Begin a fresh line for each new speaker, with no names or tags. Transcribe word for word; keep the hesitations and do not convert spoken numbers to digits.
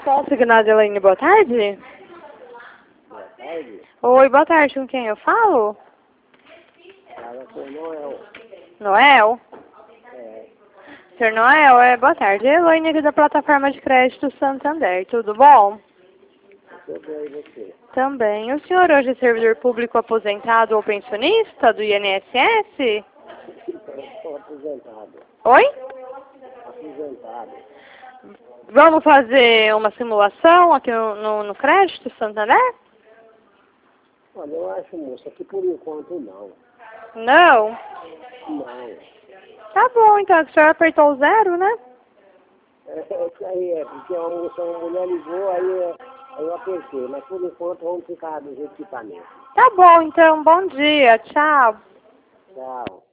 Consignado, Elaine, boa tarde.
Boa tarde.
Oi, boa tarde, com quem eu falo?
Fala com o Noel.
Noel?
É,
senhor Noel, é, boa tarde. Elaine aqui da plataforma de crédito Santander, tudo bom?
eu tô bem, e você?
Também. O senhor hoje é servidor público aposentado ou pensionista do I N S S?
Eu estou aposentado.
Oi?
Aposentado.
Vamos fazer uma simulação aqui no, no, no crédito Santander?
Olha, eu acho, moça, que por enquanto não.
Não?
Não.
Tá bom, então. O senhor apertou o zero, né?
É, é isso aí, é, porque a moça, uma mulher ligou, aí, é, aí eu apertei, mas por enquanto vamos ficar do jeito que tá mesmo.
Tá bom, então. Bom dia. Tchau.
Tchau.